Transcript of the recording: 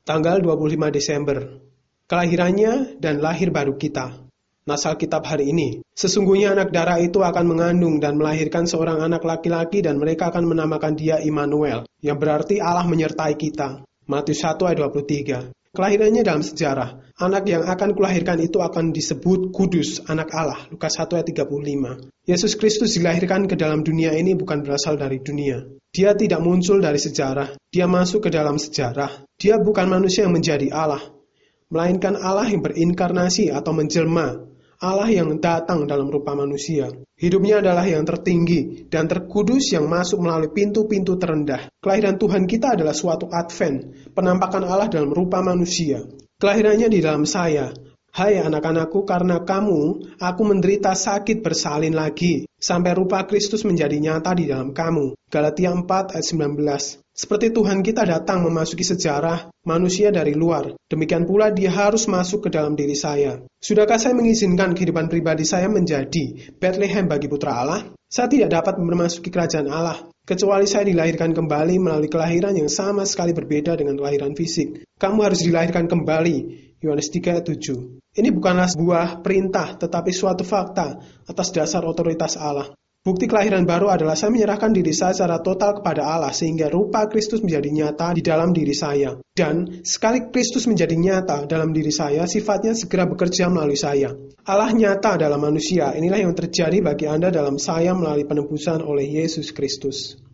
Tanggal 25 Desember. Kelahirannya dan lahir baru kita. Nas Alkitab hari ini. Sesungguhnya anak darah itu akan mengandung dan melahirkan seorang anak laki-laki dan mereka akan menamakan dia Immanuel, yang berarti Allah menyertai kita. Matius 1 ayat 23. Kelahirannya dalam sejarah. Anak yang akan kulahirkan itu akan disebut kudus, anak Allah. Lukas 1 ayat 35. Yesus Kristus dilahirkan ke dalam dunia ini bukan berasal dari dunia. Dia tidak muncul dari sejarah. Dia masuk ke dalam sejarah. Dia bukan manusia yang menjadi Allah, melainkan Allah yang berinkarnasi atau menjelma. Allah yang datang dalam rupa manusia. Hidupnya adalah yang tertinggi dan terkudus yang masuk melalui pintu-pintu terendah. Kelahiran Tuhan kita adalah suatu advent, penampakan Allah dalam rupa manusia. Kelahirannya di dalam saya. Hai anak-anakku, karena kamu, aku menderita sakit bersalin lagi, sampai rupa Kristus menjadi nyata di dalam kamu. Galatia 4 ayat 19. Seperti Tuhan kita datang memasuki sejarah manusia dari luar, demikian pula dia harus masuk ke dalam diri saya. Sudahkah saya mengizinkan kehidupan pribadi saya menjadi Bethlehem bagi putra Allah? Saya tidak dapat memasuki kerajaan Allah, kecuali saya dilahirkan kembali melalui kelahiran yang sama sekali berbeda dengan kelahiran fisik. Kamu harus dilahirkan kembali. Yohanes 3 ayat 7. Ini bukanlah sebuah perintah, tetapi suatu fakta atas dasar otoritas Allah. Bukti kelahiran baru adalah saya menyerahkan diri saya secara total kepada Allah, sehingga rupa Kristus menjadi nyata di dalam diri saya. Dan sekali Kristus menjadi nyata dalam diri saya, sifatnya segera bekerja melalui saya. Allah nyata dalam manusia, inilah yang terjadi bagi Anda dalam saya melalui penebusan oleh Yesus Kristus.